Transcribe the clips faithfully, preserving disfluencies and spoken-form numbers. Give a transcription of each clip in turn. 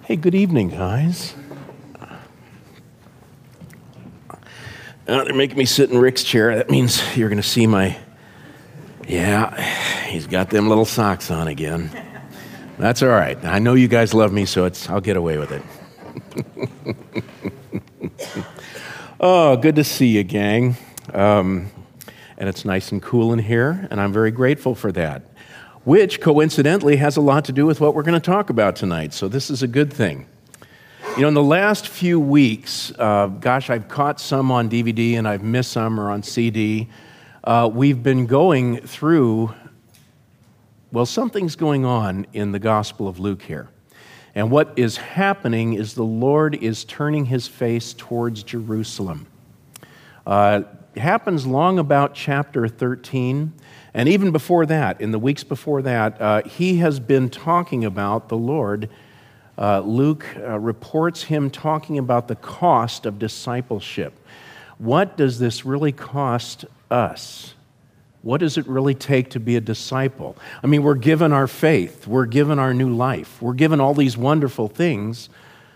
Hey, good evening, guys. Uh, they're making me sit in Rick's chair. That means you're going to see my... Yeah, he's got them little socks on again. That's all right. I know you guys love me, so it's I'll get away with it. Oh, good to see you, gang. Um, and it's nice and cool in here, and I'm very grateful for that, which coincidentally has a lot to do with what we're going to talk about tonight, so this is a good thing. You know, in the last few weeks, uh, gosh, I've caught some on D V D and I've missed some or on C D. Uh, we've been going through, well, something's going on in the Gospel of Luke here. And what is happening is the Lord is turning his face towards Jerusalem. Uh, it happens long about chapter thirteen. And even before that, in the weeks before that, uh, he has been talking about the Lord. Uh, Luke uh, reports him talking about the cost of discipleship. What does this really cost us? What does it really take to be a disciple? I mean, we're given our faith. We're given our new life. We're given all these wonderful things.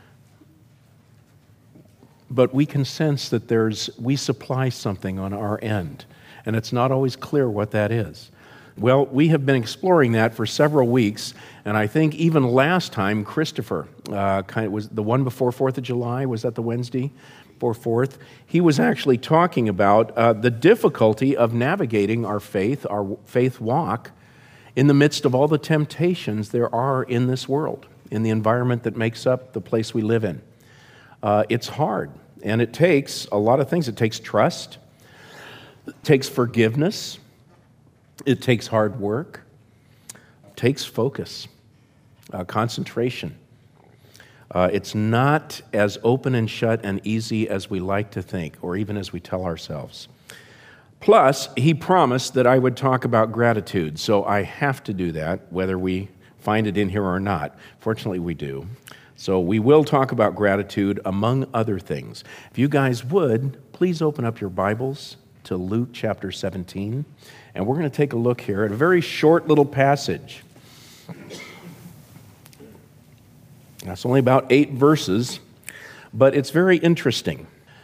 But we can sense that there's we supply something on our end. And it's not always clear what that is. Well, we have been exploring that for several weeks, and I think even last time, Christopher, uh, kind of was the one before fourth of July, was that the Wednesday before fourth? He was actually talking about uh, the difficulty of navigating our faith, our faith walk, in the midst of all the temptations there are in this world, in the environment that makes up the place we live in. Uh, it's hard, and it takes a lot of things. It takes trust. It takes forgiveness. It takes hard work. It takes focus, uh, concentration. Uh, it's not as open and shut and easy as we like to think, or even as we tell ourselves. Plus, he promised that I would talk about gratitude, so I have to do that, whether we find it in here or not. Fortunately, we do. So we will talk about gratitude, among other things. If you guys would, please open up your Bibles to Luke chapter seventeen, and we're going to take a look here at a very short little passage. That's only about eight verses, but it's very interesting.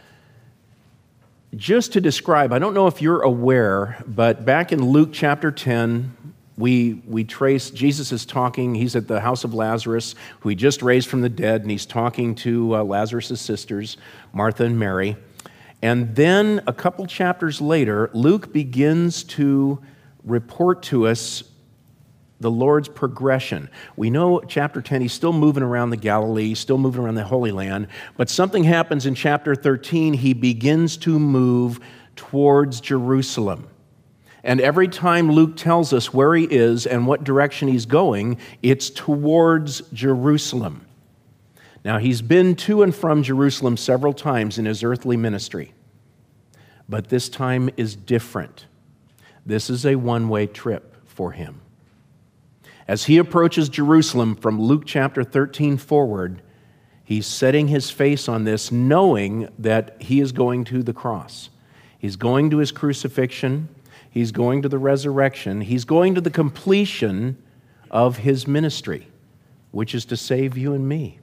Just to describe, I don't know if you're aware, but back in Luke chapter ten, we we trace, Jesus is talking, he's at the house of Lazarus, who he just raised from the dead, and he's talking to uh, Lazarus' sisters, Martha and Mary. And then a couple chapters later, Luke begins to report to us the Lord's progression. We know chapter ten, he's still moving around the Galilee, still moving around the Holy Land, but something happens in chapter thirteen. He begins to move towards Jerusalem. And every time Luke tells us where he is and what direction he's going, it's towards Jerusalem. Now, he's been to and from Jerusalem several times in his earthly ministry, but this time is different. This is a one-way trip for him. As he approaches Jerusalem from Luke chapter thirteen forward, he's setting his face on this, knowing that he is going to the cross. He's going to his crucifixion. He's going to the resurrection. He's going to the completion of his ministry, which is to save you and me.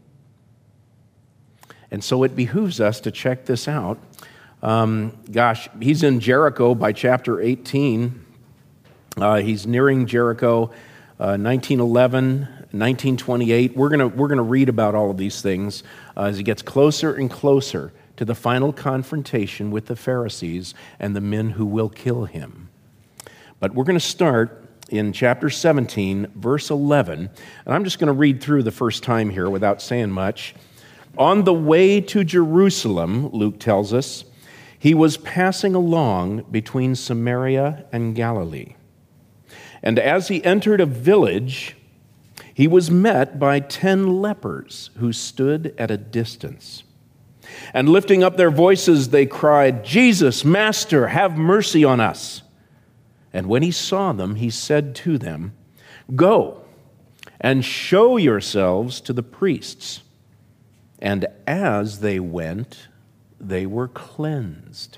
And so it behooves us to check this out. Um, gosh, he's in Jericho by chapter eighteen. Uh, he's nearing Jericho, uh, nineteen eleven, nineteen twenty-eight. We're gonna we're gonna read about all of these things uh, as he gets closer and closer to the final confrontation with the Pharisees and the men who will kill him. But we're going to start in chapter seventeen, verse eleven, and I'm just going to read through the first time here without saying much. On the way to Jerusalem, Luke tells us, he was passing along between Samaria and Galilee. And as he entered a village, he was met by ten lepers who stood at a distance. And lifting up their voices, they cried, "Jesus, Master, have mercy on us." And when he saw them, he said to them, "Go and show yourselves to the priests." And as they went, they were cleansed.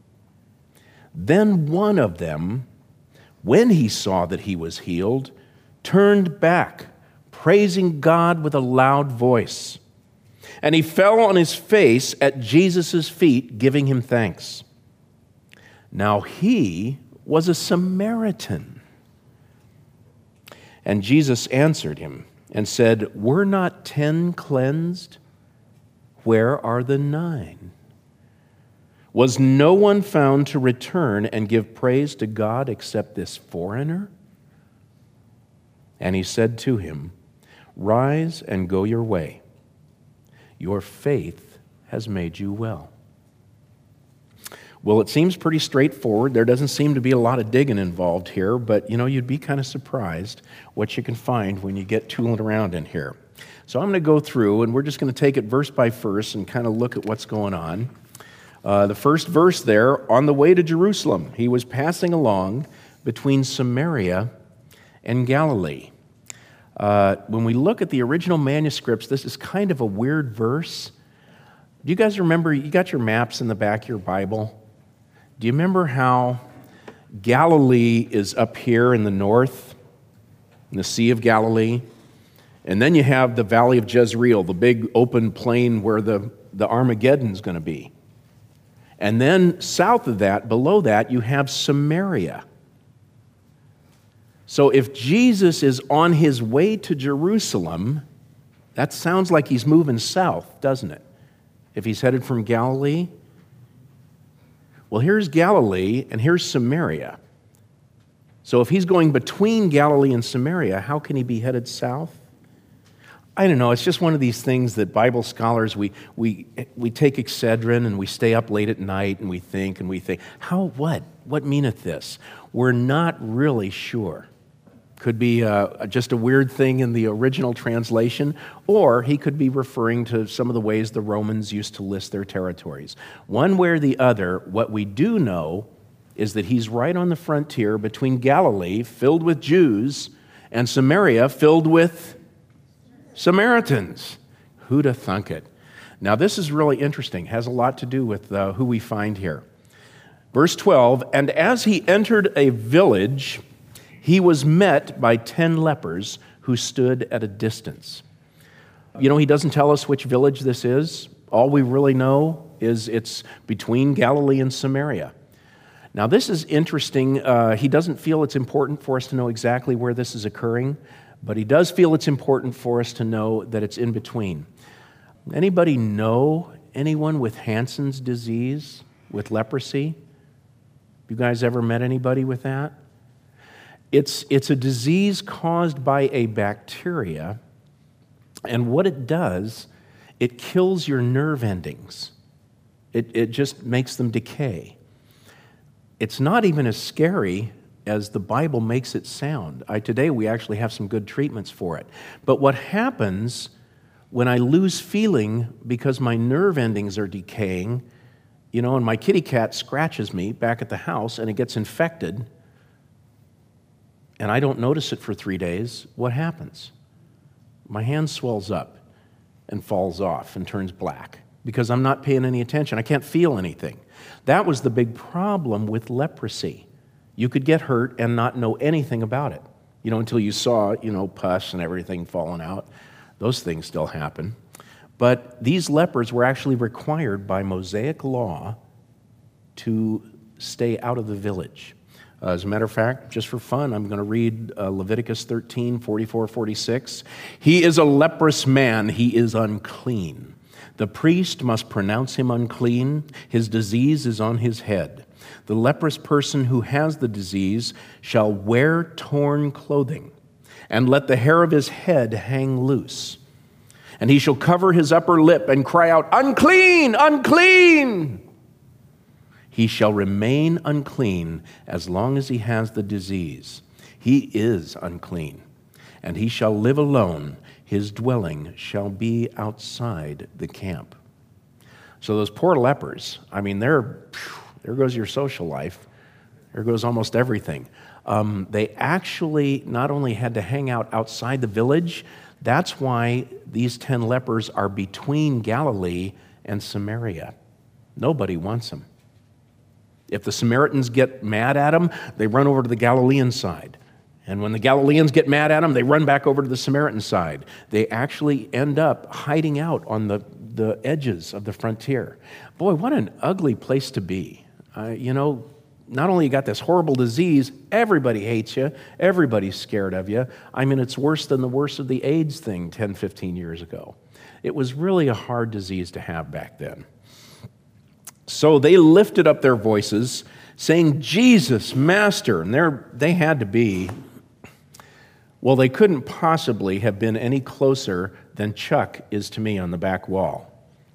Then one of them, when he saw that he was healed, turned back, praising God with a loud voice. And he fell on his face at Jesus' feet, giving him thanks. Now he was a Samaritan. And Jesus answered him and said, "Were not ten cleansed? Where are the nine? Was no one found to return and give praise to God except this foreigner?" And he said to him, "Rise and go your way. Your faith has made you well." Well, it seems pretty straightforward. There doesn't seem to be a lot of digging involved here, but you know, you'd be kind of surprised what you can find when you get tooling around in here. So I'm going to go through, and we're just going to take it verse by verse and kind of look at what's going on. Uh, the first verse there, on the way to Jerusalem, he was passing along between Samaria and Galilee. Uh, when we look at the original manuscripts, this is kind of a weird verse. Do you guys remember, you got your maps in the back of your Bible? Do you remember how Galilee is up here in the north, in the Sea of Galilee? And then you have the Valley of Jezreel, the big open plain where the, the Armageddon's going to be. And then south of that, below that, you have Samaria. So if Jesus is on his way to Jerusalem, that sounds like he's moving south, doesn't it? If he's headed from Galilee. Well, here's Galilee and here's Samaria. So if he's going between Galilee and Samaria, how can he be headed south? I don't know. It's just one of these things that Bible scholars, we we we take Excedrin and we stay up late at night and we think and we think, how, what? What meaneth this? We're not really sure. Could be uh, just a weird thing in the original translation, or he could be referring to some of the ways the Romans used to list their territories. One way or the other, what we do know is that he's right on the frontier between Galilee, filled with Jews, and Samaria, filled with Samaritans. Who'd have thunk it? Now, this is really interesting. It has a lot to do with uh, who we find here. Verse twelve, and as he entered a village, he was met by ten lepers who stood at a distance. You know, he doesn't tell us which village this is. All we really know is it's between Galilee and Samaria. Now, this is interesting. Uh, he doesn't feel it's important for us to know exactly where this is occurring, but he does feel it's important for us to know that it's in between. Anybody know anyone with Hansen's disease, with leprosy? You guys ever met anybody with that? It's, it's a disease caused by a bacteria, and what it does, it kills your nerve endings. It, it just makes them decay. It's not even as scary as the Bible makes it sound. I, today we actually have some good treatments for it. But what happens when I lose feeling because my nerve endings are decaying, you know, and my kitty cat scratches me back at the house and it gets infected, and I don't notice it for three days, what happens? My hand swells up and falls off and turns black because I'm not paying any attention. I can't feel anything. That was the big problem with leprosy. You could get hurt and not know anything about it, you know, until you saw, you know, pus and everything falling out. Those things still happen. But these lepers were actually required by Mosaic law to stay out of the village. Uh, as a matter of fact, just for fun, I'm going to read uh, Leviticus thirteen, forty-four, forty-six. He is a leprous man, he is unclean. The priest must pronounce him unclean. His disease is on his head. The leprous person who has the disease shall wear torn clothing, and let the hair of his head hang loose. And he shall cover his upper lip and cry out, "Unclean, unclean!" He shall remain unclean as long as he has the disease. He is unclean, and he shall live alone. His dwelling shall be outside the camp. So those poor lepers, I mean, they're, there goes your social life. There goes almost everything. Um, they actually not only had to hang out outside the village, that's why these ten lepers are between Galilee and Samaria. Nobody wants them. If the Samaritans get mad at them, they run over to the Galilean side. And when the Galileans get mad at them, they run back over to the Samaritan side. They actually end up hiding out on the, the edges of the frontier. Boy, what an ugly place to be. Uh, you know, not only you got this horrible disease, everybody hates you, everybody's scared of you. I mean, it's worse than the worst of the AIDS thing ten, fifteen years ago. It was really a hard disease to have back then. So they lifted up their voices, saying, Jesus, Master. And they're, they had to be, well, they couldn't possibly have been any closer than Chuck is to me on the back wall.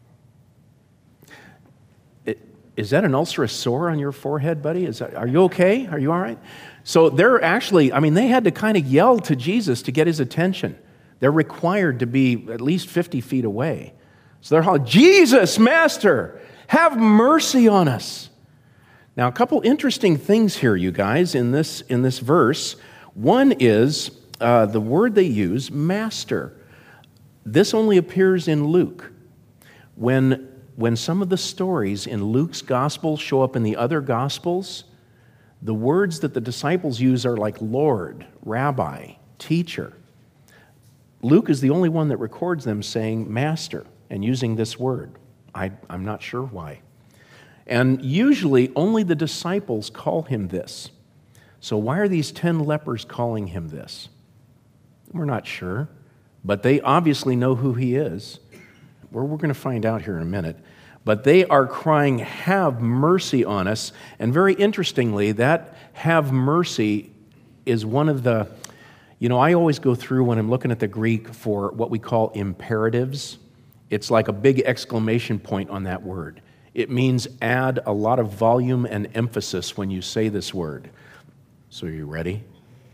It, is that an ulcerous sore on your forehead, buddy? Is that, are you okay? Are you all right? So they're actually, I mean, they had to kind of yell to Jesus to get his attention. They're required to be at least fifty feet away. So they're hollering, Jesus, Master, have mercy on us. Now, a couple interesting things here, you guys, in this, in this verse. One is uh, the word they use, master. This only appears in Luke. When, when some of the stories in Luke's gospel show up in the other gospels, the words that the disciples use are like Lord, Rabbi, Teacher. Luke is the only one that records them saying master and using this word. I, I'm not sure why. And usually only the disciples call him this. So why are these ten lepers calling him this? We're not sure, but they obviously know who he is. We're, we're going to find out here in a minute. But they are crying, have mercy on us. And very interestingly, that have mercy is one of the, you know, I always go through when I'm looking at the Greek for what we call imperatives. It's like a big exclamation point on that word. It means add a lot of volume and emphasis when you say this word. So are you ready?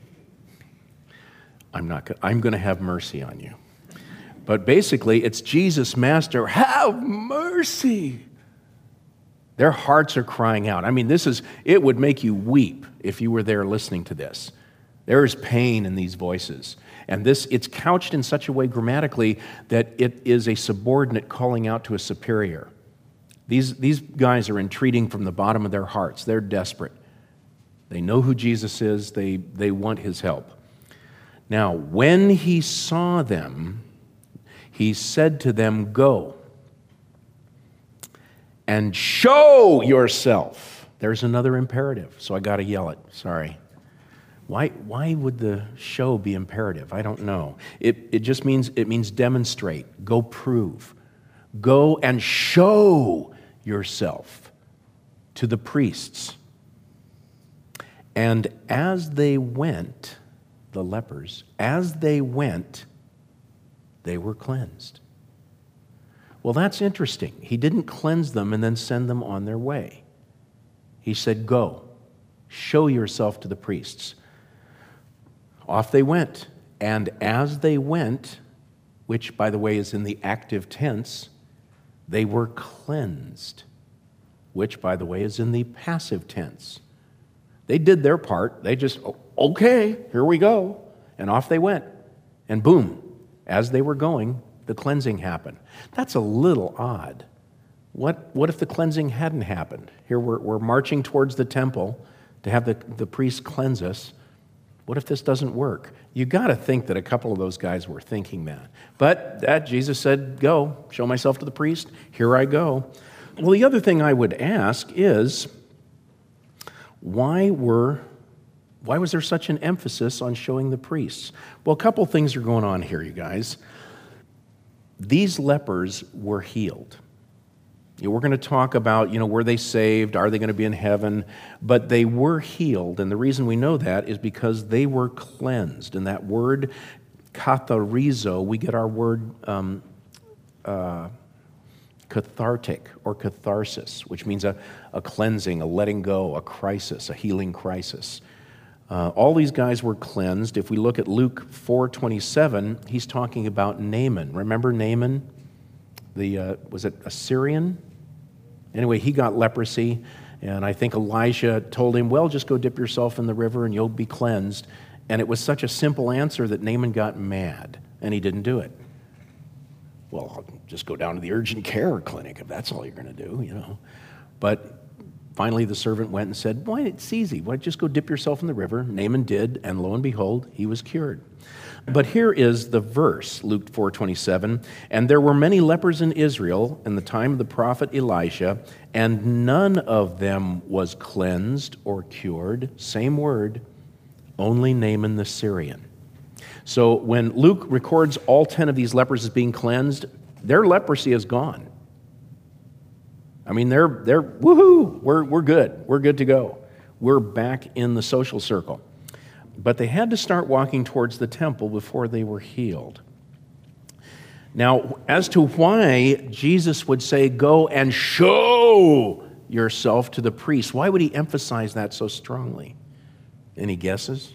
I'm not gonna, I'm going to have mercy on you. But basically, it's Jesus, Master, have mercy. Their hearts are crying out. I mean, this is, it would make you weep if you were there listening to this. There is pain in these voices. And this, it's couched in such a way grammatically that it is a subordinate calling out to a superior. These, these guys are entreating from the bottom of their hearts. They're desperate. They know who Jesus is. They, they want his help. Now, when he saw them, he said to them, go and show yourself. There's another imperative, so I got to yell it. Sorry. Why, why would the show be imperative? I don't know. It, it just means, it means demonstrate. Go prove. Go and show yourself to the priests. And as they went, the lepers, as they went, they were cleansed. Well, that's interesting. He didn't cleanse them and then send them on their way. He said, go, show yourself to the priests. Off they went. And as they went, which, by the way, is in the active tense, they were cleansed, which, by the way, is in the passive tense. They did their part. They just, okay, here we go. And off they went. And boom, as they were going, the cleansing happened. That's a little odd. What, what if the cleansing hadn't happened? Here we're, we're marching towards the temple to have the, the priest cleanse us. What if this doesn't work? You got to think that a couple of those guys were thinking that. But that Jesus said, go, show myself to the priest. Here I go. Well, the other thing I would ask is, why were, why was there such an emphasis on showing the priests? Well, a couple things are going on here, you guys. These lepers were healed. You know, we're going to talk about, you know, were they saved? Are they going to be in heaven? But they were healed, and the reason we know that is because they were cleansed. And that word, katharizo, we get our word um, uh, cathartic or catharsis, which means a, a cleansing, a letting go, a crisis, a healing crisis. Uh, all these guys were cleansed. If we look at Luke four twenty-seven, he's talking about Naaman. Remember Naaman? The, uh, was it a Syrian? Anyway, he got leprosy, and I think Elijah told him, well, just go dip yourself in the river and you'll be cleansed. And it was such a simple answer that Naaman got mad, and he didn't do it. Well, I'll just go down to the urgent care clinic if that's all you're going to do, you know. But Finally, the servant went and said, why, it's easy. Why, just go dip yourself in the river. Naaman did, and lo and behold, he was cured. But here is the verse, Luke four twenty-seven. And there were many lepers in Israel in the time of the prophet Elisha, and none of them was cleansed or cured. Same word, only Naaman the Syrian. So when Luke records all ten of these lepers as being cleansed, their leprosy is gone. I mean, they're, they're woohoo, we're, we're good. We're good to go. We're back in the social circle. But they had to start walking towards the temple before they were healed. Now, as to why Jesus would say, go and show yourself to the priest, why would he emphasize that so strongly? Any guesses?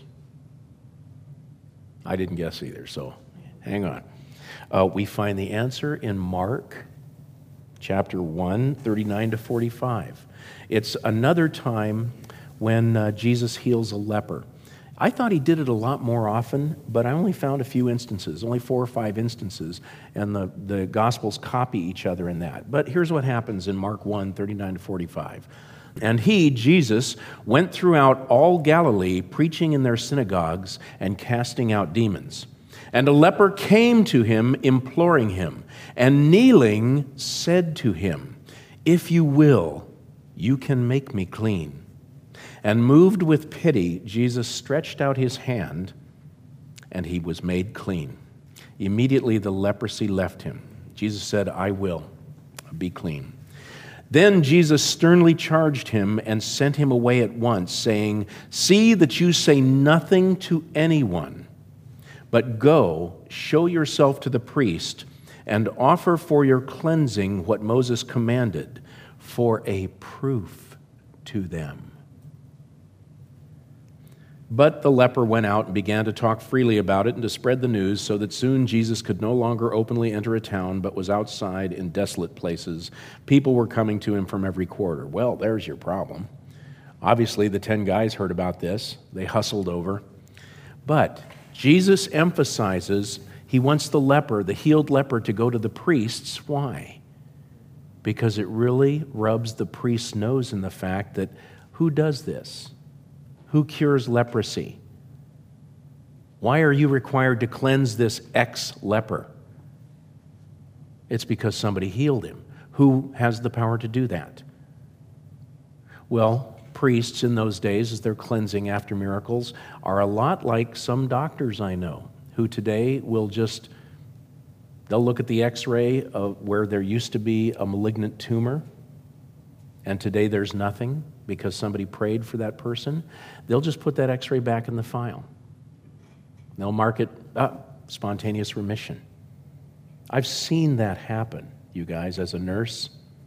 I didn't guess either, so hang on. Uh, we find the answer in Mark chapter one, thirty-nine to forty-five. It's another time when uh, Jesus heals a leper. I thought he did it a lot more often, but I only found a few instances, only four or five instances, and the, the Gospels copy each other in that. But here's what happens in Mark one, thirty-nine to forty-five. And he, Jesus, went throughout all Galilee, preaching in their synagogues and casting out demons. And a leper came to him, imploring him, and kneeling said to him, if you will, you can make me clean. And moved with pity, Jesus stretched out his hand, and he was made clean. Immediately the leprosy left him. Jesus said, I will, be clean. Then Jesus sternly charged him and sent him away at once, saying, see that you say nothing to anyone, but go, show yourself to the priest, and offer for your cleansing what Moses commanded, for a proof to them. But the leper went out and began to talk freely about it and to spread the news, so that soon Jesus could no longer openly enter a town, but was outside in desolate places. People were coming to him from every quarter. Well, there's your problem. Obviously, the ten guys heard about this. They hustled over. But Jesus emphasizes he wants the leper, the healed leper, to go to the priests. Why? Because it really rubs the priest's nose in the fact that who does this? Who cures leprosy? Why are you required to cleanse this ex-leper? It's because somebody healed him. Who has the power to do that? Well, priests in those days, as they're cleansing after miracles, are a lot like some doctors I know, who today will just, they'll look at the x-ray of where there used to be a malignant tumor, and today there's nothing because somebody prayed for that person. They'll just put that x-ray back in the file. They'll mark it, ah, spontaneous remission. I've seen that happen, you guys, as a nurse.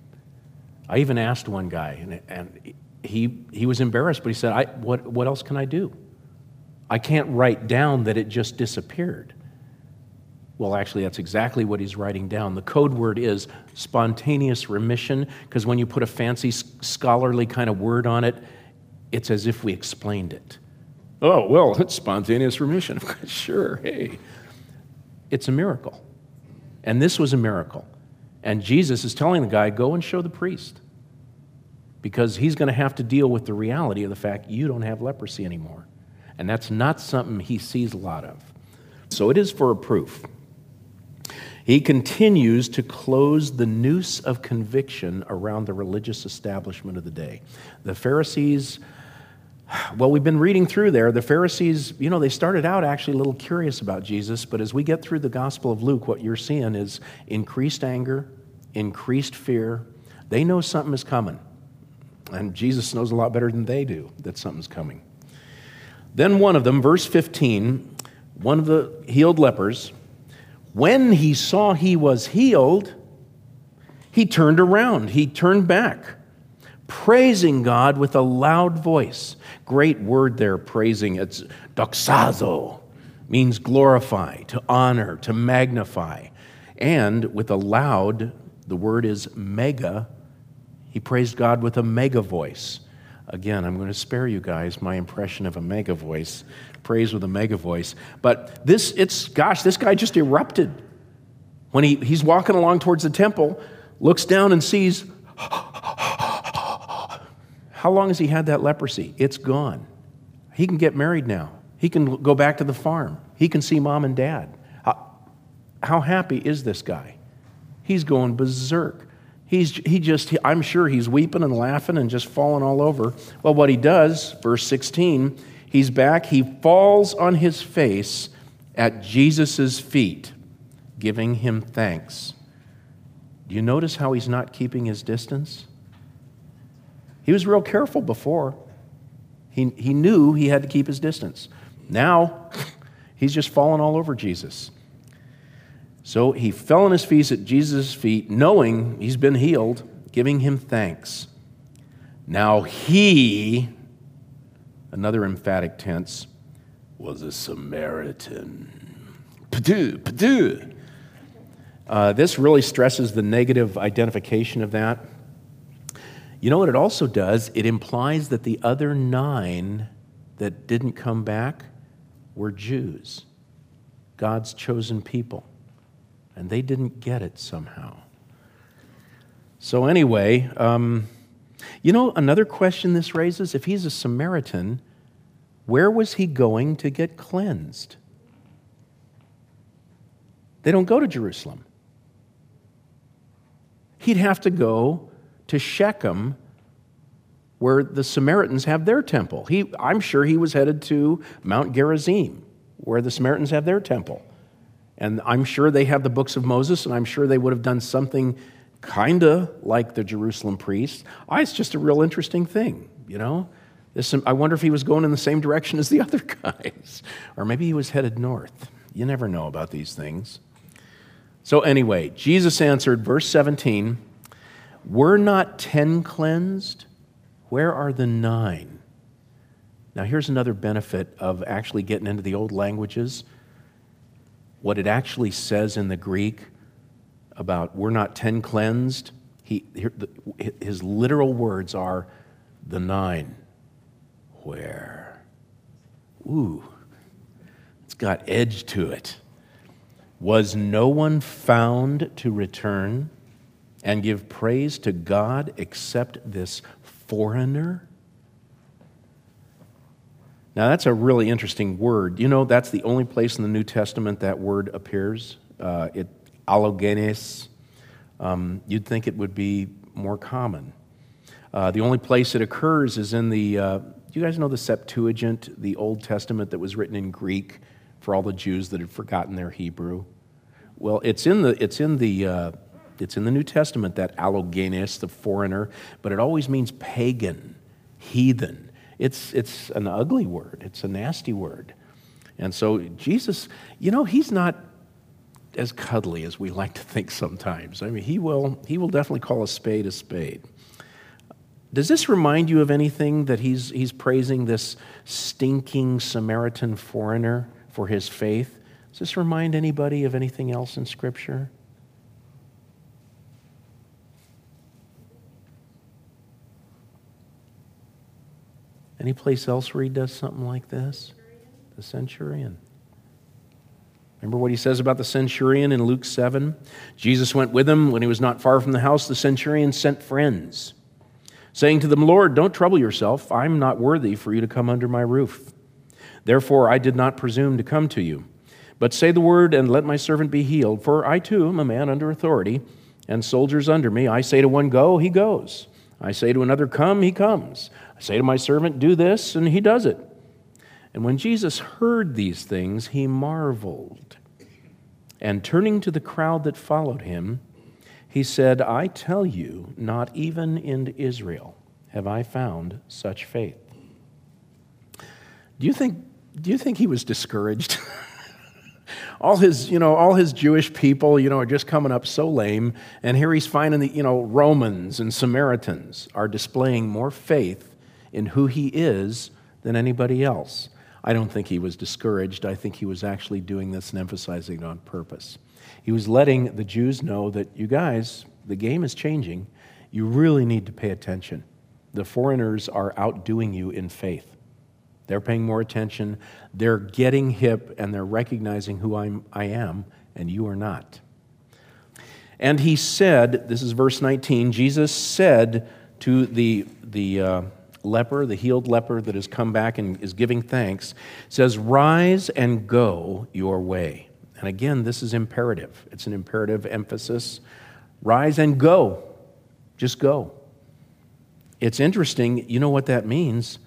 I even asked one guy, and, and he, he was embarrassed, but he said, I, what, what else can I do? I can't write down that it just disappeared. Well, actually, that's exactly what he's writing down. The code word is spontaneous remission, because when you put a fancy scholarly kind of word on it, it's as if we explained it. Oh, well, it's spontaneous remission. Sure, hey. It's a miracle. And this was a miracle. And Jesus is telling the guy, go and show the priest, because he's going to have to deal with the reality of the fact you don't have leprosy anymore. And that's not something he sees a lot of. So it is for a proof. He continues to close the noose of conviction around the religious establishment of the day. The Pharisees, well, we've been reading through there. The Pharisees, you know, they started out actually a little curious about Jesus, but as we get through the Gospel of Luke, what you're seeing is increased anger, increased fear. They know something is coming. And Jesus knows a lot better than they do that something's coming. Then one of them, verse fifteen, one of the healed lepers, when he saw he was healed, he turned around, he turned back, praising God with a loud voice. Great word there, praising. It's doxazo, means glorify, to honor, to magnify. And with a loud, the word is mega, he praised God with a mega voice. Again, I'm going to spare you guys my impression of a mega voice, praise with a mega voice. But this, it's, gosh, this guy just erupted. When he, he's walking along towards the temple, looks down and sees, how long has he had that leprosy? It's gone. He can get married now. He can go back to the farm. He can see mom and dad. How, how happy is this guy? He's going berserk. He's he just, I'm sure he's weeping and laughing and just falling all over. Well, what he does, verse sixteen, he's back, he falls on his face at Jesus' feet, giving him thanks. Do you notice how he's not keeping his distance? He was real careful before. He, he knew he had to keep his distance. Now, he's just falling all over Jesus. So he fell on his face at Jesus' feet, knowing he's been healed, giving him thanks. Now he, another emphatic tense, was a Samaritan. Padu, padu. Uh, this really stresses the negative identification of that. You know what it also does? It implies that the other nine that didn't come back were Jews, God's chosen people. And they didn't get it somehow. So anyway, um, you know, another question this raises, if he's a Samaritan, where was he going to get cleansed? They don't go to Jerusalem. He'd have to go to Shechem, where the Samaritans have their temple. He, I'm sure he was headed to Mount Gerizim, where the Samaritans have their temple. And I'm sure they have the books of Moses, and I'm sure they would have done something kind of like the Jerusalem priests. Ah, it's just a real interesting thing, you know? This, I wonder if he was going in the same direction as the other guys. Or maybe he was headed north. You never know about these things. So anyway, Jesus answered, verse seventeen, "Were not ten cleansed? Where are the nine?" Now here's another benefit of actually getting into the old languages. What it actually says in the Greek about "we're not ten cleansed," he, his literal words are the nine. Where? Ooh, it's got edge to it. Was no one found to return and give praise to God except this foreigner? Now, that's a really interesting word. You know, that's the only place in the New Testament that word appears. Uh, it, allogenes. Um, you'd think it would be more common. Uh, the only place it occurs is in the, uh, do you guys know the Septuagint, the Old Testament that was written in Greek for all the Jews that had forgotten their Hebrew? Well, it's in the, it's in the, uh, it's in the New Testament, that allogenes, the foreigner, but it always means pagan, heathen. It's, it's an ugly word. It's a nasty word. And so Jesus, you know, he's not as cuddly as we like to think sometimes. I mean, he will, he will definitely call a spade a spade. Does this remind you of anything that he's, he's praising this stinking Samaritan foreigner for his faith? Does this remind anybody of anything else in Scripture? Any place else where he does something like this? The centurion. Remember what he says about the centurion in Luke seven? Jesus went with him. When he was not far from the house, the centurion sent friends, saying to them, "Lord, don't trouble yourself. I'm not worthy for you to come under my roof. Therefore, I did not presume to come to you. But say the word, and let my servant be healed. For I too am a man under authority, and soldiers under me. I say to one, go, he goes. I say to another, come, he comes. I say to my servant, do this, and he does it." And when Jesus heard these things, he marveled. And turning to the crowd that followed him, he said, "I tell you, not even in Israel have I found such faith." Do you think, do you think he was discouraged? All his, you know, all his Jewish people, you know, are just coming up so lame, and here he's finding that, you know, Romans and Samaritans are displaying more faith in who he is than anybody else. I don't think he was discouraged. I think he was actually doing this and emphasizing it on purpose. He was letting the Jews know that, you guys, the game is changing. You really need to pay attention. The foreigners are outdoing you in faith. They're paying more attention. They're getting hip, and they're recognizing who I'm, I am, and you are not. And he said, this is verse nineteen, Jesus said to the, the uh, leper, the healed leper that has come back and is giving thanks, says, "Rise and go your way." And again, this is imperative. It's an imperative emphasis. Rise and go. Just go. It's interesting. You know what that means?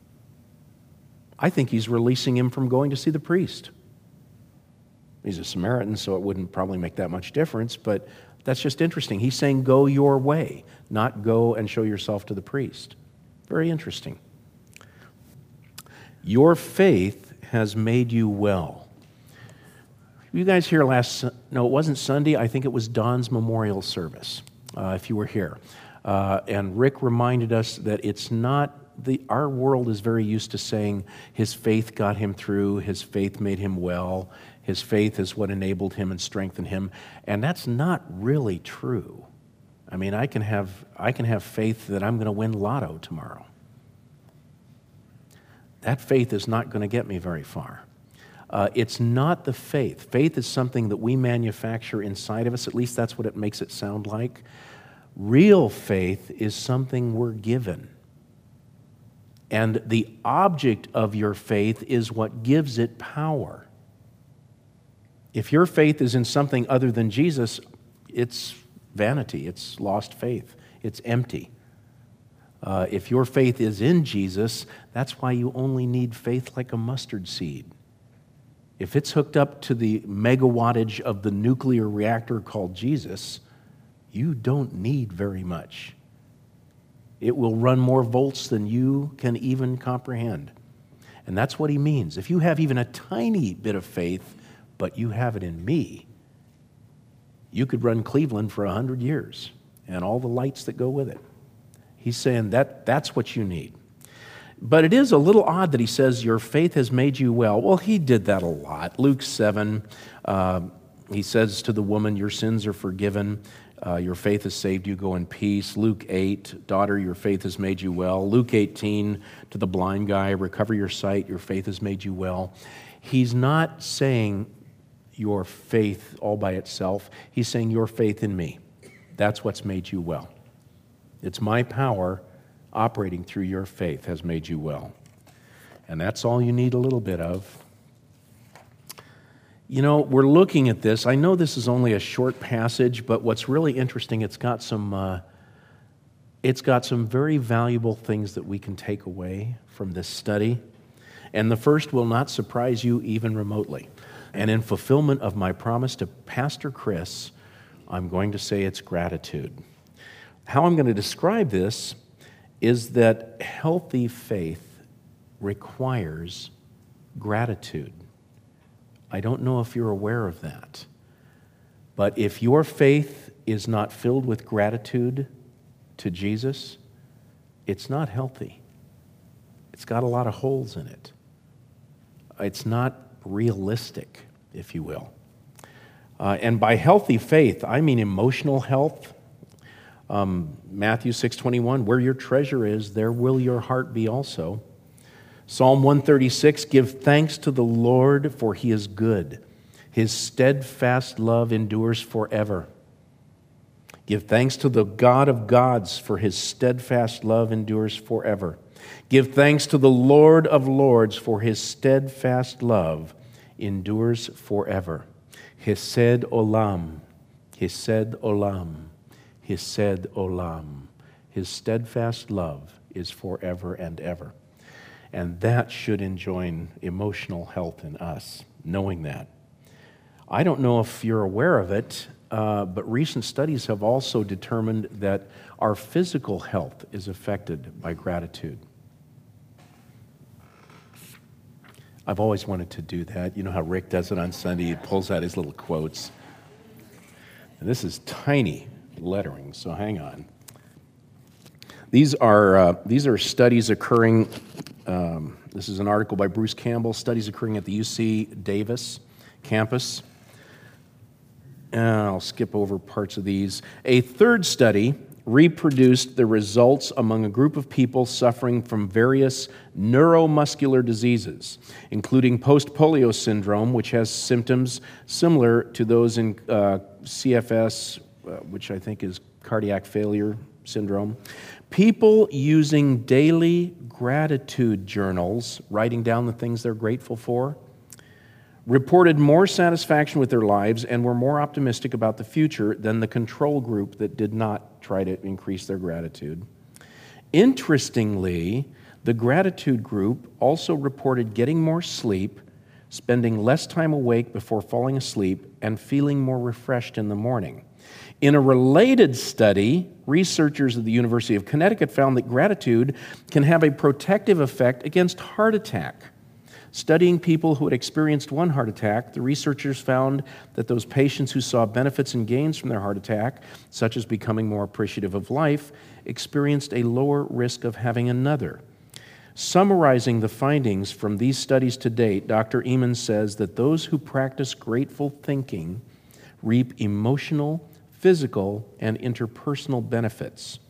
I think he's releasing him from going to see the priest. He's a Samaritan, so it wouldn't probably make that much difference, but that's just interesting. He's saying go your way, not go and show yourself to the priest. Very interesting. Your faith has made you well. You guys here last, no, it wasn't Sunday. I think it was Don's memorial service, uh, if you were here. Uh, and Rick reminded us that it's not, the, our world is very used to saying his faith got him through, his faith made him well, his faith is what enabled him and strengthened him. And that's not really true. I mean, I can have, I can have faith that I'm going to win lotto tomorrow. That faith is not going to get me very far. Uh, it's not the faith. Faith is something that we manufacture inside of us. At least that's what it makes it sound like. Real faith is something we're given. And the object of your faith is what gives it power. If your faith is in something other than Jesus, it's vanity. It's lost faith. It's empty. Uh, if your faith is in Jesus, that's why you only need faith like a mustard seed. If it's hooked up to the megawattage of the nuclear reactor called Jesus, you don't need very much. It will run more volts than you can even comprehend. And that's what he means. If you have even a tiny bit of faith, but you have it in me, you could run Cleveland for a hundred years and all the lights that go with it. He's saying that that's what you need. But it is a little odd that he says, your faith has made you well. Well, he did that a lot. Luke seven, uh, he says to the woman, your sins are forgiven. Uh, your faith has saved you. Go in peace. Luke eight, daughter, your faith has made you well. Luke eighteen, to the blind guy, recover your sight. Your faith has made you well. He's not saying your faith all by itself. He's saying your faith in me. That's what's made you well. It's my power operating through your faith has made you well. And that's all you need a little bit of. You know, we're looking at this. I know this is only a short passage, but what's really interesting, it's got some, uh, it's got some very valuable things that we can take away from this study. And the first will not surprise you even remotely. And in fulfillment of my promise to Pastor Chris, I'm going to say it's gratitude. How I'm going to describe this is that healthy faith requires gratitude. I don't know if you're aware of that, but if your faith is not filled with gratitude to Jesus, it's not healthy. It's got a lot of holes in it. It's not realistic, if you will. Uh, and by healthy faith, I mean emotional health. Um, Matthew six twenty-one, where your treasure is, there will your heart be also. Psalm one thirty-six, give thanks to the Lord, for he is good. His steadfast love endures forever. Give thanks to the God of gods, for his steadfast love endures forever. Give thanks to the Lord of lords, for his steadfast love endures forever. Hesed olam, Hesed olam, Hesed olam. His steadfast love is forever and ever. And that should enjoin emotional health in us, knowing that. I don't know if you're aware of it, uh, but recent studies have also determined that our physical health is affected by gratitude. I've always wanted to do that. You know how Rick does it on Sunday? He pulls out his little quotes. And this is tiny lettering, so hang on. These are uh, these are studies occurring. Um, this is an article by Bruce Campbell. Studies occurring at the U C Davis campus. And I'll skip over parts of these. A third study reproduced the results among a group of people suffering from various neuromuscular diseases, including post-polio syndrome, which has symptoms similar to those in uh, C F S, uh, which I think is cardiac failure syndrome. People using daily gratitude journals, writing down the things they're grateful for, reported more satisfaction with their lives and were more optimistic about the future than the control group that did not try to increase their gratitude. Interestingly, the gratitude group also reported getting more sleep, spending less time awake before falling asleep, and feeling more refreshed in the morning. In a related study, researchers at the University of Connecticut found that gratitude can have a protective effect against heart attack. Studying people who had experienced one heart attack, the researchers found that those patients who saw benefits and gains from their heart attack, such as becoming more appreciative of life, experienced a lower risk of having another. Summarizing the findings from these studies to date, Doctor Eamon says that those who practice grateful thinking reap emotional, physical, and interpersonal benefits.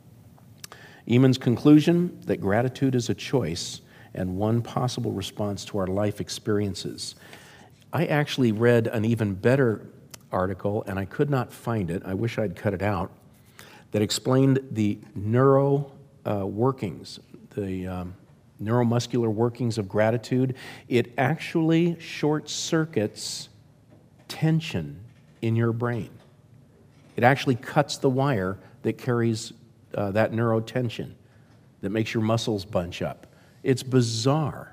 Eamon's conclusion that gratitude is a choice and one possible response to our life experiences. I actually read an even better article, and I could not find it, I wish I'd cut it out, that explained the neuro uh, workings, the um, neuromuscular workings of gratitude. It actually short-circuits tension in your brain. It actually cuts the wire that carries uh, that neurotension, that makes your muscles bunch up. It's bizarre.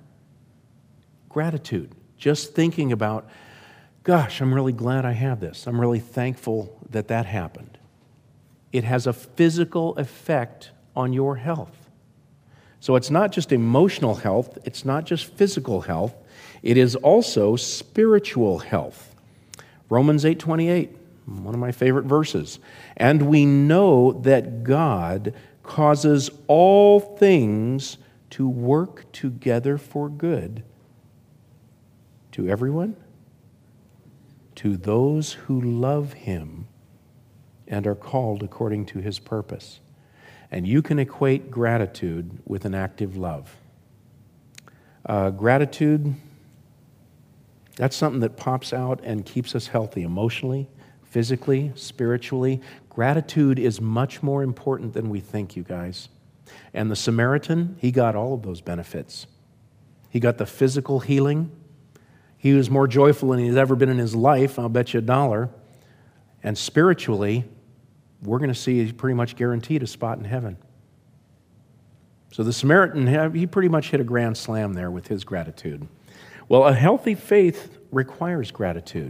Gratitude, just thinking about, gosh, I'm really glad I have this. I'm really thankful that that happened. It has a physical effect on your health. So it's not just emotional health, it's not just physical health, it is also spiritual health. Romans eight twenty-eight, one of my favorite verses. And we know that God causes all things to work together for good. To everyone? To those who love Him and are called according to His purpose. And you can equate gratitude with an active love. Uh, gratitude, that's something that pops out and keeps us healthy emotionally, physically, spiritually. Gratitude is much more important than we think, you guys. And the Samaritan, he got all of those benefits. He got the physical healing. He was more joyful than he's ever been in his life, I'll bet you a dollar. And spiritually, we're going to see he's pretty much guaranteed a spot in heaven. So the Samaritan, he pretty much hit a grand slam there with his gratitude. Well, a healthy faith requires gratitude.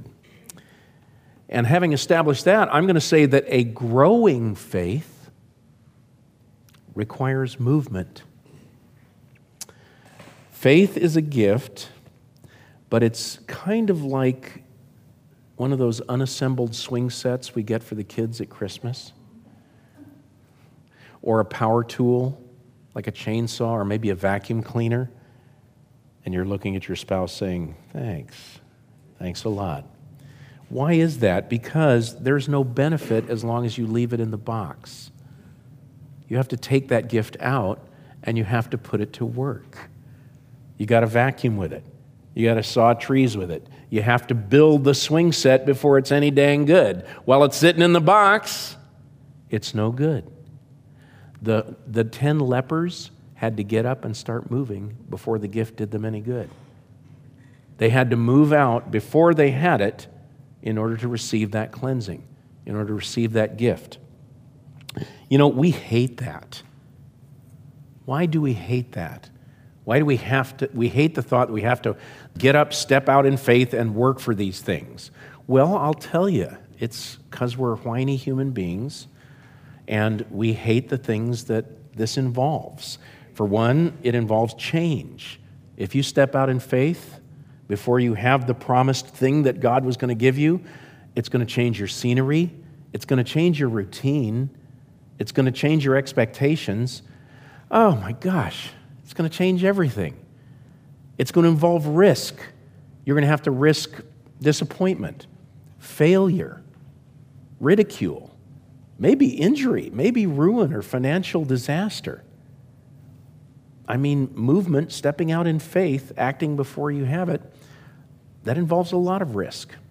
And having established that, I'm going to say that a growing faith requires movement. Faith is a gift, but it's kind of like one of those unassembled swing sets we get for the kids at Christmas, or a power tool like a chainsaw or maybe a vacuum cleaner, and you're looking at your spouse saying, thanks, thanks a lot. Why is that? Because there's no benefit as long as you leave it in the box. You have to take that gift out and you have to put it to work. You got to vacuum with it. You got to saw trees with it. You have to build the swing set before it's any dang good. While it's sitting in the box, it's no good. The, the ten lepers had to get up and start moving before the gift did them any good. They had to move out before they had it in order to receive that cleansing, in order to receive that gift. You know, we hate that. Why do we hate that? Why do we have to, we hate the thought that we have to get up, step out in faith, and work for these things? Well, I'll tell you, it's because we're whiny human beings, and we hate the things that this involves. For one, it involves change. If you step out in faith before you have the promised thing that God was going to give you, it's going to change your scenery, it's going to change your routine, it's going to change your expectations. Oh my gosh, it's going to change everything. It's going to involve risk. You're going to have to risk disappointment, failure, ridicule, maybe injury, maybe ruin or financial disaster. I mean, movement, stepping out in faith, acting before you have it, that involves a lot of risk.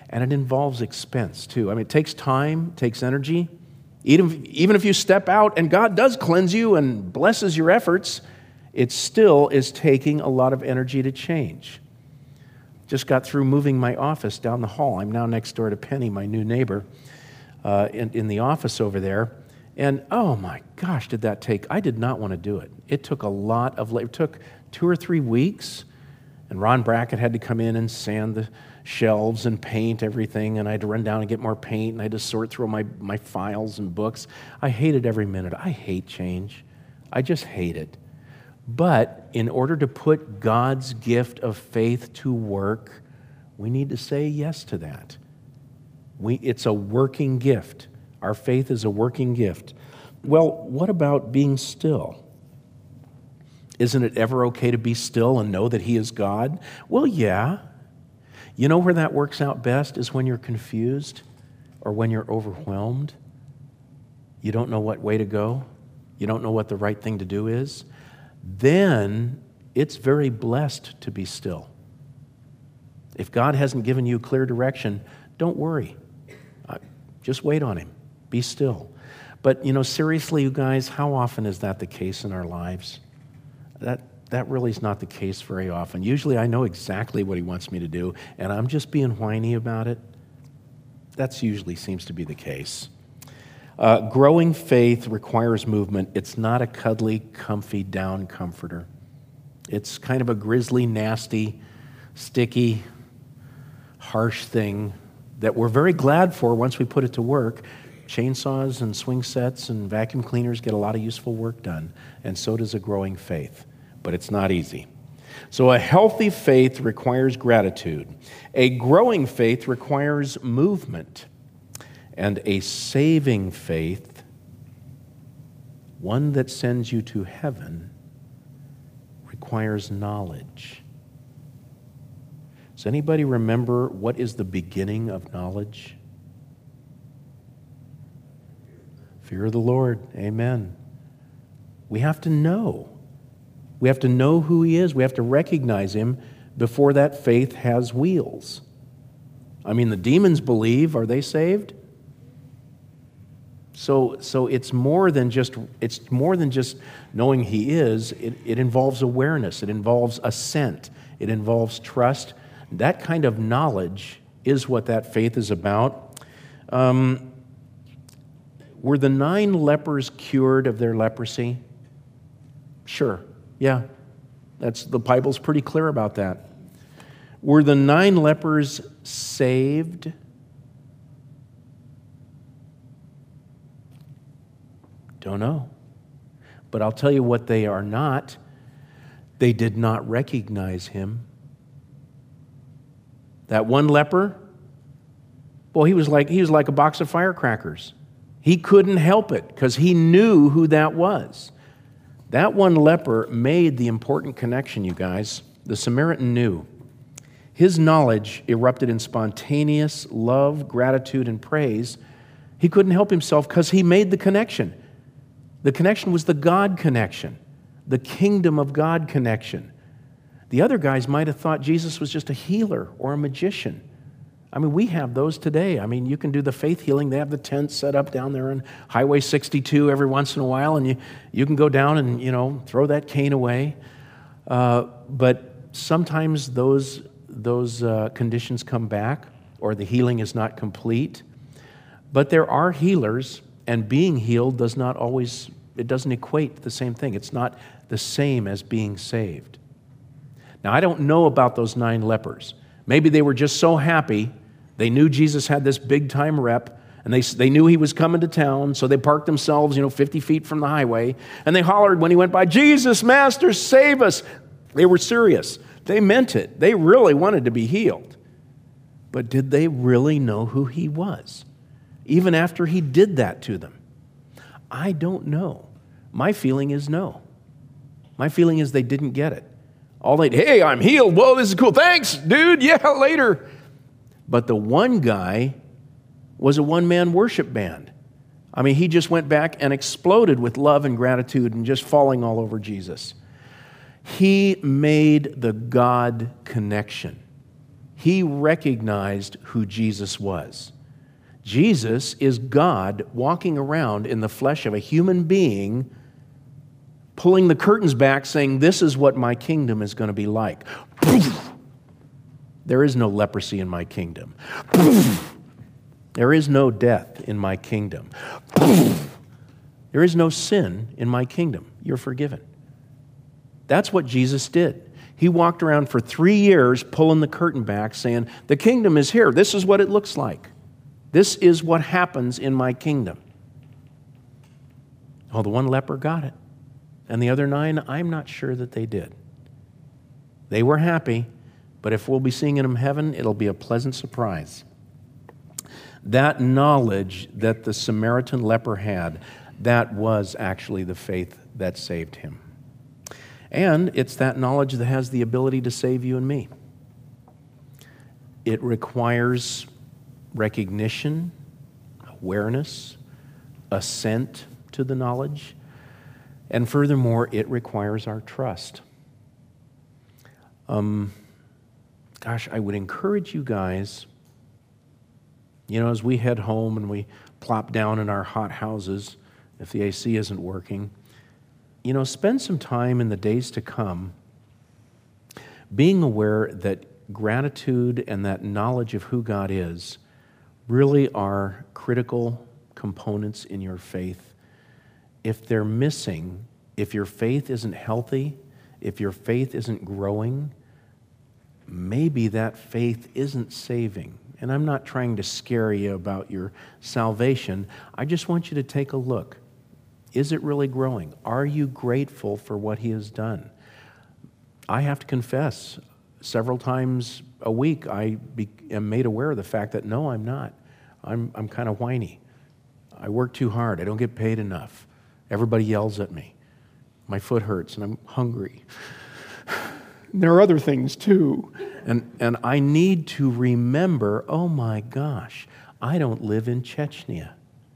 And it involves expense, too. I mean, it takes time, takes energy. Even, even if you step out and God does cleanse you and blesses your efforts, it still is taking a lot of energy to change. Just got through moving my office down the hall. I'm now next door to Penny, my new neighbor, uh, in, in the office over there. And oh my gosh, did that take, I did not want to do it. It took a lot of labor. It took two or three weeks, and Ron Brackett had to come in and sand the shelves and paint everything, and I had to run down and get more paint, and I had to sort through my, my files and books. I hated every minute. I hate change. I just hate it. But in order to put God's gift of faith to work, we need to say yes to that. We, it's a working gift. Our faith is a working gift. Well, what about being still? Isn't it ever okay to be still and know that He is God? Well, yeah. You know where that works out best is when you're confused or when you're overwhelmed. You don't know what way to go. You don't know what the right thing to do is. Then it's very blessed to be still. If God hasn't given you clear direction, don't worry. Uh, just wait on Him. Be still. But, you know, seriously, you guys, how often is that the case in our lives? That That really is not the case very often. Usually I know exactly what He wants me to do, and I'm just being whiny about it. That usually seems to be the case. Uh, growing faith requires movement. It's not a cuddly, comfy down comforter. It's kind of a grisly, nasty, sticky, harsh thing that we're very glad for once we put it to work. Chainsaws and swing sets and vacuum cleaners get a lot of useful work done, and so does a growing faith. But it's not easy. So a healthy faith requires gratitude. A growing faith requires movement. And a saving faith, one that sends you to heaven, requires knowledge. Does anybody remember what is the beginning of knowledge? Fear of the Lord. Amen. We have to know. We have to know who He is. We have to recognize Him before that faith has wheels. I mean, the demons believe. Are they saved? So, so it's more than just it's more than just knowing He is. It, it involves awareness. It involves assent. It involves trust. That kind of knowledge is what that faith is about. Um, were the nine lepers cured of their leprosy? Sure. Yeah, that's the Bible's pretty clear about that. Were the nine lepers saved? Don't know. But I'll tell you what they are not. They did not recognize Him. That one leper, well, he was like he was like a box of firecrackers. He couldn't help it because he knew who that was. That one leper made the important connection, you guys. The Samaritan knew. His knowledge erupted in spontaneous love, gratitude, and praise. He couldn't help himself because he made the connection. The connection was the God connection, the kingdom of God connection. The other guys might have thought Jesus was just a healer or a magician. I mean, we have those today. I mean, you can do the faith healing. They have the tent set up down there on Highway sixty-two every once in a while, and you, you can go down and, you know, throw that cane away. Uh, but sometimes those, those uh, conditions come back, or the healing is not complete. But there are healers, and being healed does not always, it doesn't equate the same thing. It's not the same as being saved. Now, I don't know about those nine lepers. Maybe they were just so happy. They knew Jesus had this big-time rep, and they, they knew He was coming to town, so they parked themselves, you know, fifty feet from the highway, and they hollered when He went by, "Jesus, Master, save us." They were serious. They meant it. They really wanted to be healed. But did they really know who He was, even after He did that to them? I don't know. My feeling is no. My feeling is they didn't get it. All they, hey, I'm healed. Whoa, this is cool. Thanks, dude. Yeah, later. But the one guy was a one-man worship band. I mean, he just went back and exploded with love and gratitude and just falling all over Jesus. He made the God connection. He recognized who Jesus was. Jesus is God walking around in the flesh of a human being, pulling the curtains back, saying, this is what my kingdom is going to be like. There is no leprosy in my kingdom. There is no death in my kingdom. There is no sin in my kingdom. You're forgiven. That's what Jesus did. He walked around for three years pulling the curtain back, saying, the kingdom is here. This is what it looks like. This is what happens in my kingdom. Oh, the one leper got it. And the other nine, I'm not sure that they did. They were happy, but if we'll be seeing them in heaven, it'll be a pleasant surprise. That knowledge that the Samaritan leper had, that was actually the faith that saved him. And it's that knowledge that has the ability to save you and me. It requires recognition, awareness, assent to the knowledge, and furthermore, it requires our trust. Um, gosh, I would encourage you guys, you know, as we head home and we plop down in our hot houses, if the A C isn't working, you know, spend some time in the days to come being aware that gratitude and that knowledge of who God is really are critical components in your faith. If they're missing, if your faith isn't healthy, if your faith isn't growing, maybe that faith isn't saving. And I'm not trying to scare you about your salvation. I just want you to take a look. Is it really growing? Are you grateful for what He has done? I have to confess, several times a week I be, am made aware of the fact that no, I'm not. I'm, I'm kind of whiny. I work too hard. I don't get paid enough. Everybody yells at me. My foot hurts and I'm hungry. There are other things too. And, and I need to remember, oh my gosh, I don't live in Chechnya.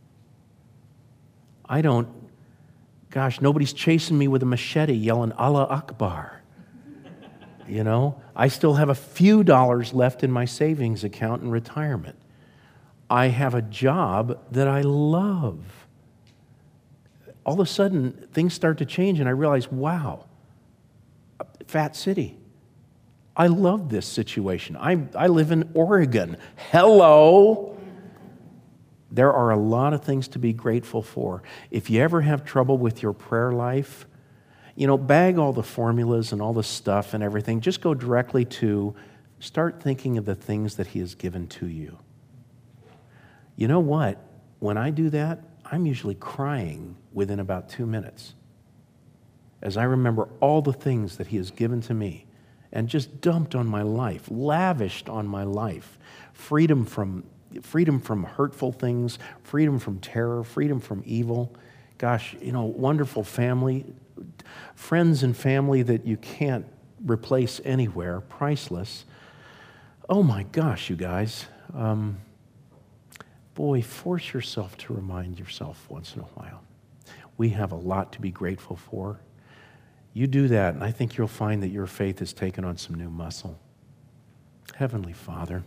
I don't, gosh, nobody's chasing me with a machete yelling Allah Akbar. You know, I still have a few dollars left in my savings account in retirement. I have a job that I love. All of a sudden, things start to change and I realize, wow, Fat City. I love this situation. I, I live in Oregon. Hello. There are a lot of things to be grateful for. If you ever have trouble with your prayer life, you know, bag all the formulas and all the stuff and everything. Just go directly to start thinking of the things that He has given to you. You know what? When I do that, I'm usually crying within about two minutes as I remember all the things that He has given to me and just dumped on my life, lavished on my life. Freedom from, freedom from hurtful things, freedom from terror, freedom from evil. Gosh, you know, wonderful family, friends and family that you can't replace anywhere, priceless. Oh my gosh, you guys. Um, boy, force yourself to remind yourself once in a while. We have a lot to be grateful for. You do that, and I think you'll find that your faith has taken on some new muscle. Heavenly Father,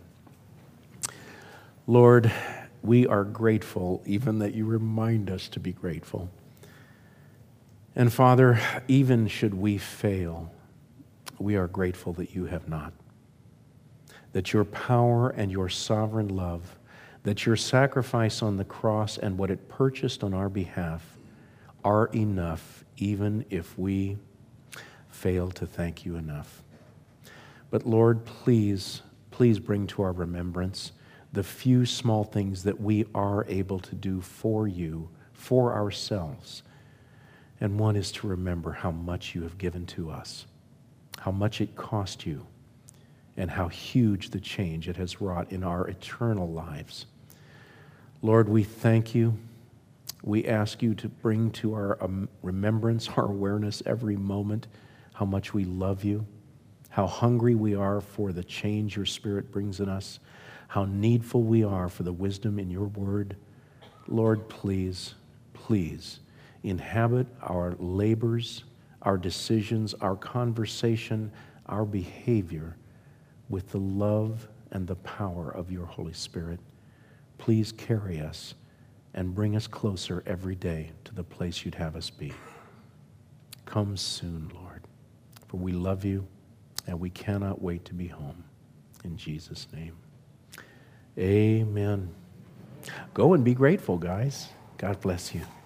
Lord, we are grateful even that you remind us to be grateful. And Father, even should we fail, we are grateful that you have not. That your power and your sovereign love, that your sacrifice on the cross and what it purchased on our behalf are enough, even if we fail to thank you enough. But Lord, please, please bring to our remembrance the few small things that we are able to do for you, for ourselves. And one is to remember how much you have given to us, how much it cost you, and how huge the change it has wrought in our eternal lives. Lord, we thank you. We ask you to bring to our um, remembrance, our awareness every moment, how much we love you, how hungry we are for the change your Spirit brings in us, how needful we are for the wisdom in your word. Lord, please, please inhabit our labors, our decisions, our conversation, our behavior with the love and the power of your Holy Spirit. Please carry us and bring us closer every day to the place you'd have us be. Come soon, Lord, for we love you and we cannot wait to be home. In Jesus' name, amen. Go and be grateful, guys. God bless you.